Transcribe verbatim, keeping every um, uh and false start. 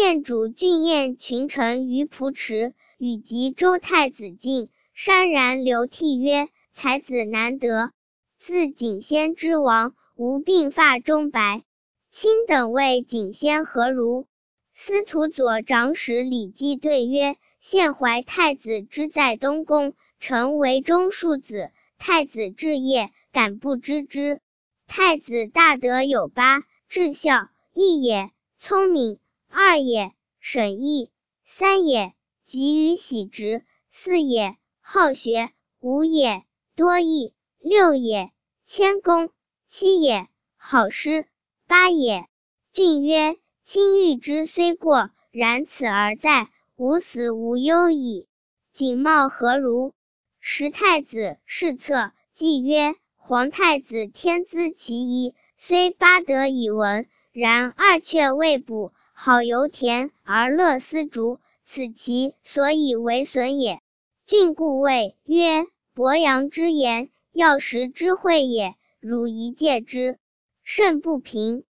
献主郡宴群臣于蒲池，与及周太子晋，潸然流涕曰：才子难得，自景先之王，无鬓发中白。卿等谓景先何如？司徒左长史李绩对曰：献怀太子之在东宫，臣为中庶子，太子至夜，敢不知之？太子大德有八：至孝，一也；聪明，二也；审义，三也；急于喜直，四也；好学，五也；多义，六也；谦恭，七也；好诗，八也。俊曰：卿欲之虽过，然此而在，吾死无忧矣。景茂何如？时太子侍侧，记曰：皇太子天资其一，虽八德以闻，然二阙未补，好油田而乐丝竹，此其所以为损也。俊故谓曰：伯阳之言，要识之会也，汝宜戒之。甚不平。